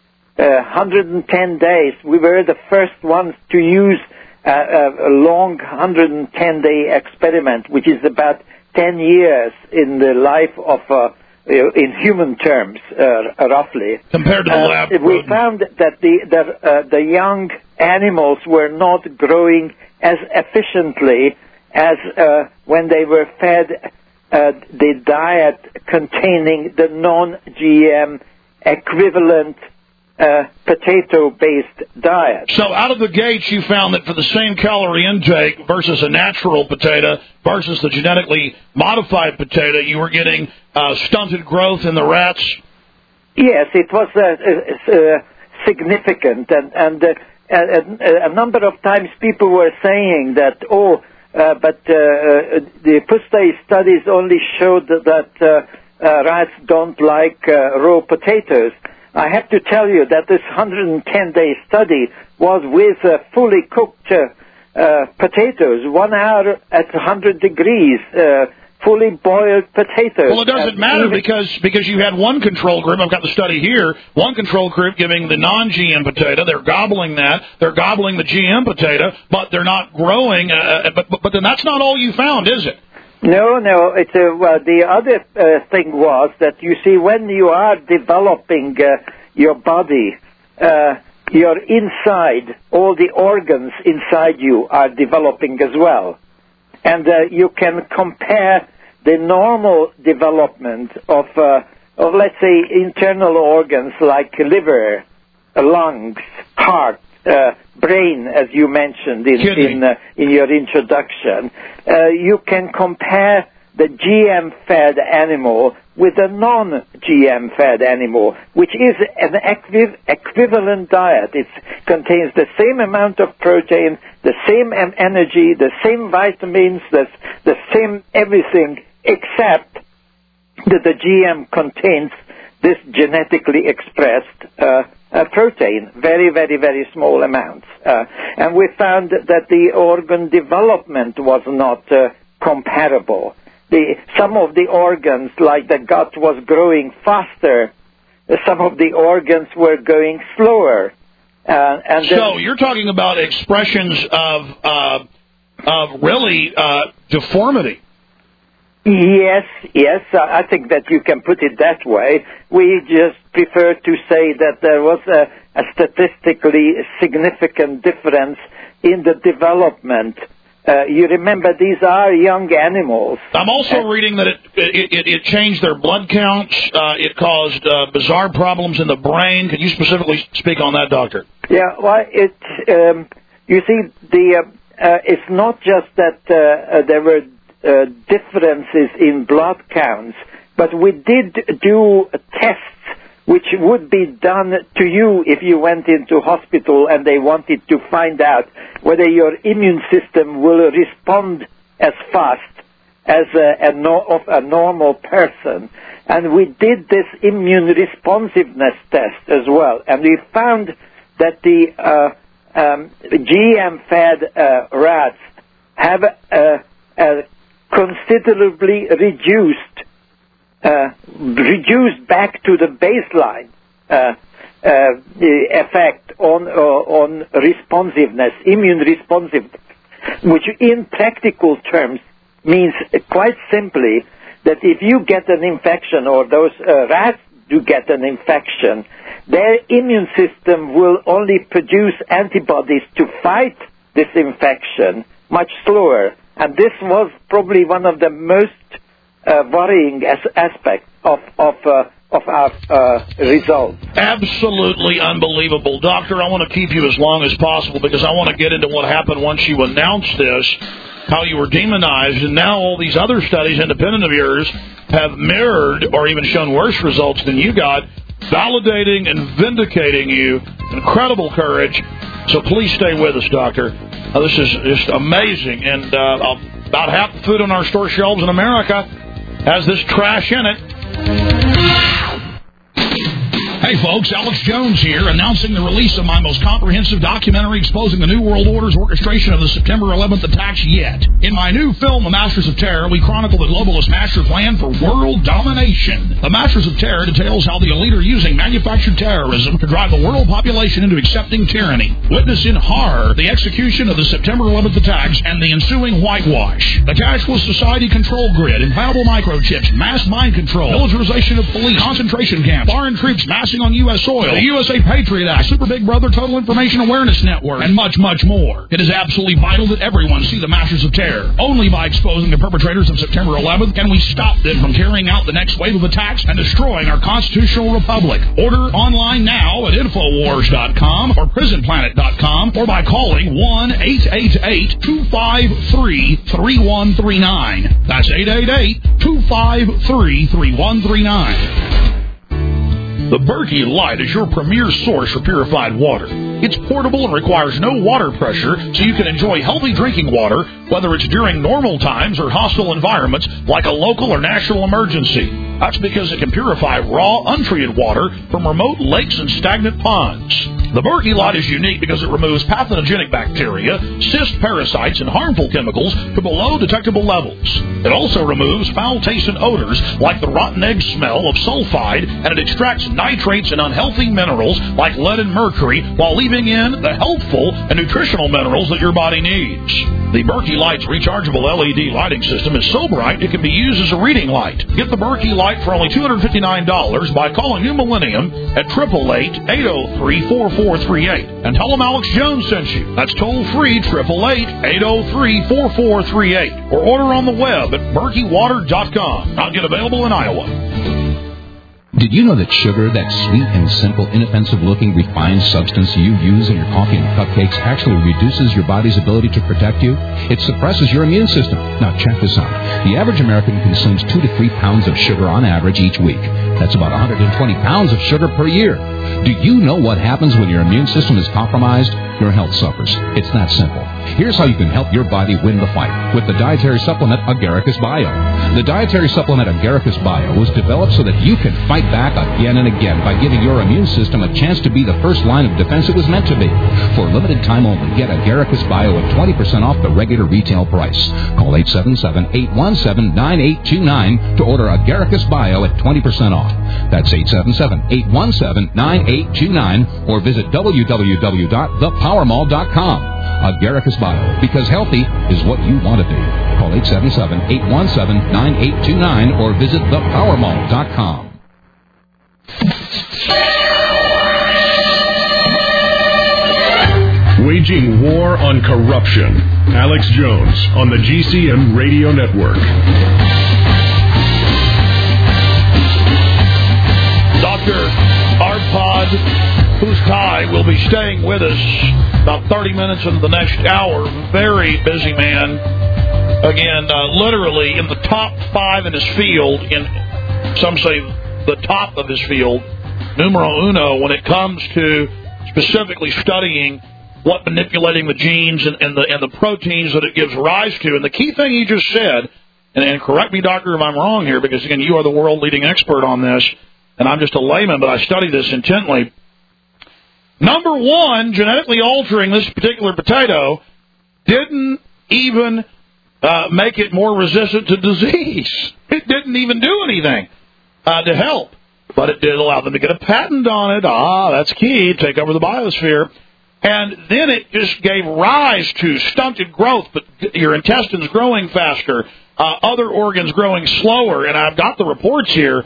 110 days, we were the first ones to use a long 110-day experiment, which is about 10 years in the life of, in human terms, roughly. Compared to the lab. We found that the young animals were not growing as efficiently as when they were fed the diet containing the non-GM equivalent potato-based diet. So out of the gates, you found that for the same calorie intake versus a natural potato versus the genetically modified potato, you were getting stunted growth in the rats? Yes, it was significant, and a number of times people were saying that, but the Pusztai studies only showed that rats don't like raw potatoes. I have to tell you that this 110-day study was with fully cooked potatoes, 1 hour at 100 degrees, fully boiled potatoes. Well, it doesn't matter because you had one control group. I've got the study here. One control group giving the non-GM potato. They're gobbling that. They're gobbling the GM potato, but they're not growing. But then that's not all you found, is it? No. It's the other thing was that, you see, when you are developing your body, your inside, all the organs inside you are developing as well. And you can compare the normal development of let's say, internal organs like liver, lungs, heart, brain, as you mentioned in your introduction. You can compare the GM-fed animal with a non-GM-fed animal, which is an equivalent diet. It contains the same amount of protein, the same energy, the same vitamins, the same everything, except that the GM contains this genetically expressed protein, very, very, very small amounts. And we found that the organ development was not comparable. Some of the organs, like the gut, was growing faster. Some of the organs were going slower. So you're talking about expressions of really deformity. Yes, I think that you can put it that way. We just prefer to say that there was a statistically significant difference in the development. You remember, these are young animals. I'm also reading that it changed their blood counts. It caused bizarre problems in the brain. Can you specifically speak on that, Doctor? Yeah, well, you see, it's not just that there were differences in blood counts, but we did do tests which would be done to you if you went into hospital and they wanted to find out whether your immune system will respond as fast as a normal person. And we did this immune responsiveness test as well, and we found that the GM-fed rats have considerably reduced back to the baseline effect on responsiveness, immune responsiveness, which in practical terms means quite simply that if you get an infection or those rats do get an infection, their immune system will only produce antibodies to fight this infection much slower. And this was probably one of the most worrying aspects of our results. Absolutely unbelievable. Doctor, I want to keep you as long as possible because I want to get into what happened once you announced this, how you were demonized, and now all these other studies, independent of yours, have mirrored or even shown worse results than you got, validating and vindicating you. Incredible courage. So please stay with us, Doctor. This is just amazing. And about half the food on our store shelves in America has this trash in it. Hey folks, Alex Jones here, announcing the release of my most comprehensive documentary exposing the New World Order's orchestration of the September 11th attacks yet. In my new film, The Masters of Terror, we chronicle the globalist master plan for world domination. The Masters of Terror details how the elite are using manufactured terrorism to drive the world population into accepting tyranny. Witness in horror the execution of the September 11th attacks and the ensuing whitewash. The cashless society control grid, infallible microchips, mass mind control, militarization of police, concentration camps, foreign troops massing on U.S. soil, the USA Patriot Act, Super Big Brother Total Information Awareness Network, and much, much more. It is absolutely vital that everyone see the Masters of Terror. Only by exposing the perpetrators of September 11th can we stop them from carrying out the next wave of attacks and destroying our constitutional republic. Order online now at Infowars.com or PrisonPlanet.com or by calling 1-888-253-3139. That's 888-253-3139. The Berkey Light is your premier source for purified water. It's portable and requires no water pressure, so you can enjoy healthy drinking water, whether it's during normal times or hostile environments like a local or national emergency. That's because it can purify raw, untreated water from remote lakes and stagnant ponds. The Berkey Light is unique because it removes pathogenic bacteria, cyst parasites, and harmful chemicals to below detectable levels. It also removes foul-tasting odors like the rotten egg smell of sulfide, and it extracts nitrates and unhealthy minerals like lead and mercury while leaving in the healthful and nutritional minerals that your body needs. The Berkey Light's rechargeable LED lighting system is so bright it can be used as a reading light. Get the Berkey Light for only $259 by calling New Millennium at 888-803-4438 and tell them Alex Jones sent you. That's toll-free 888-803-4438 or order on the web at berkeywater.com. Not yet available in Iowa. Did you know that sugar, that sweet and simple, inoffensive-looking, refined substance you use in your coffee and cupcakes actually reduces your body's ability to protect you? It suppresses your immune system. Now, check this out. The average American consumes 2 to 3 pounds of sugar on average each week. That's about 120 pounds of sugar per year. Do you know what happens when your immune system is compromised? Your health suffers. It's that simple. Here's how you can help your body win the fight with the dietary supplement Agaricus Bio. The dietary supplement Agaricus Bio was developed so that you can fight back again and again by giving your immune system a chance to be the first line of defense it was meant to be. For a limited time only, get Agaricus Bio at 20% off the regular retail price. Call 877-817-9829 to order Agaricus Bio at 20% off. That's 877-817-9829 or visit www.thepowermall.com. Agaricus Bio, because healthy is what you want to be. Call 877-817-9829 or visit thepowermall.com. Waging war on corruption. Alex Jones on the GCN Radio Network. Dr. Arpad Pusztai will be staying with us about 30 minutes into the next hour. Very busy man. Again, literally in the top 5 in his field, in some say the top of his field, numero uno, when it comes to specifically studying what manipulating the genes and the proteins that it gives rise to. And the key thing he just said, and correct me, doctor, if I'm wrong here, because, again, you are the world-leading expert on this, and I'm just a layman, but I study this intently. Number one, genetically altering this particular potato didn't even make it more resistant to disease. It didn't even do anything to help. But it did allow them to get a patent on it. That's key. Take over the biosphere. And then it just gave rise to stunted growth, but your intestines growing faster, other organs growing slower. And I've got the reports here,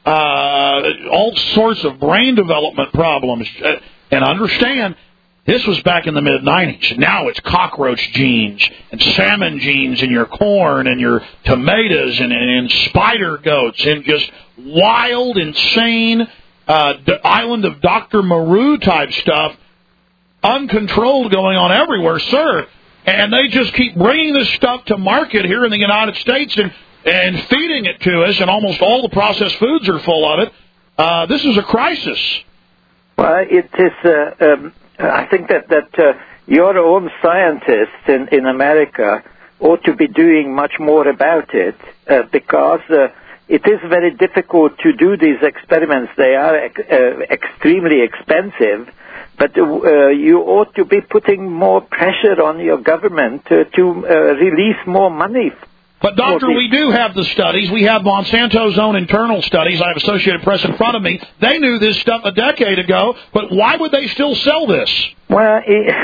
all sorts of brain development problems. And understand, this was back in the mid-'90s. Now it's cockroach genes and salmon genes in your corn and your tomatoes and spider goats and just wild, insane, island of Dr. Moreau type stuff, uncontrolled going on everywhere, sir. And they just keep bringing this stuff to market here in the United States and feeding it to us, and almost all the processed foods are full of it. This is a crisis. Well, it is... I think that your own scientists in America ought to be doing much more about it because it is very difficult to do these experiments. They are extremely expensive, but you ought to be putting more pressure on your government to release more money. But, Doctor, we do have the studies. We have Monsanto's own internal studies. I have Associated Press in front of me. They knew this stuff a decade ago, but why would they still sell this? Well,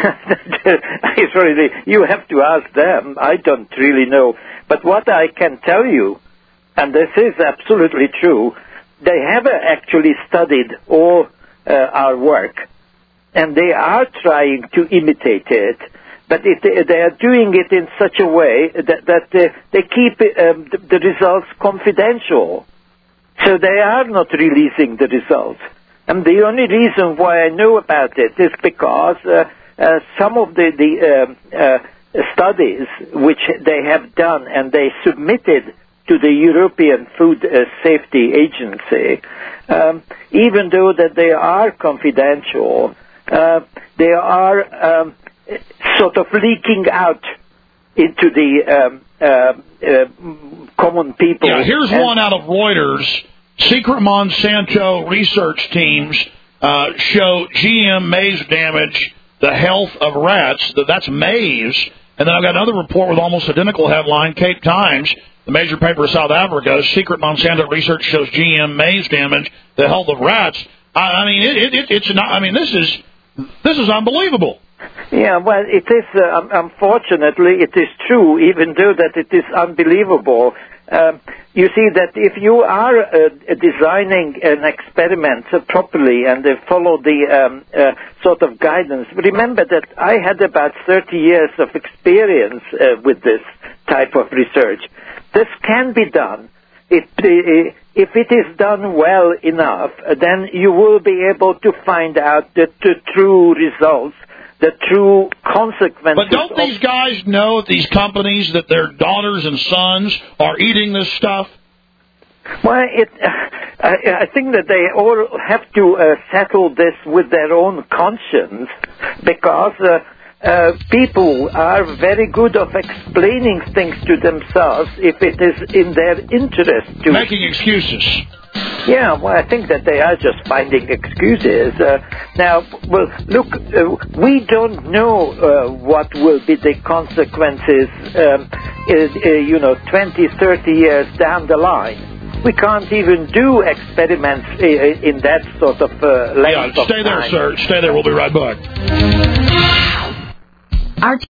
it's really, you have to ask them. I don't really know. But what I can tell you, and this is absolutely true, they have actually studied all our work, and they are trying to imitate it. But they are doing it in such a way that they keep the results confidential. So they are not releasing the results. And the only reason why I know about it is because some of the studies which they have done and they submitted to the European Food Safety Agency, even though that they are confidential, they are... sort of leaking out into the common people. Yeah, here's one out of Reuters. Secret Monsanto research teams show GM maize damage the health of rats. That's maize. And then I've got another report with almost identical headline, Cape Times, the major paper of South Africa. Secret Monsanto research shows GM maize damage the health of rats. I mean, it's not. I mean, this is unbelievable. Yeah, well, it is, unfortunately, it is true, even though that it is unbelievable. You see that if you are designing an experiment properly and follow the sort of guidance, remember that I had about 30 years of experience with this type of research. This can be done. If it is done well enough, then you will be able to find out the true results, the true consequences. But don't these guys know, these companies, that their daughters and sons are eating this stuff? Well, I think that they all have to settle this with their own conscience, because people are very good of explaining things to themselves if it is in their interest to... Making excuses. Yeah, well, I think that they are just finding excuses. Now, well, look, we don't know what will be the consequences, 20, 30 years down the line. We can't even do experiments in that sort of length of time. Stay there, sir. Stay there. We'll be right back.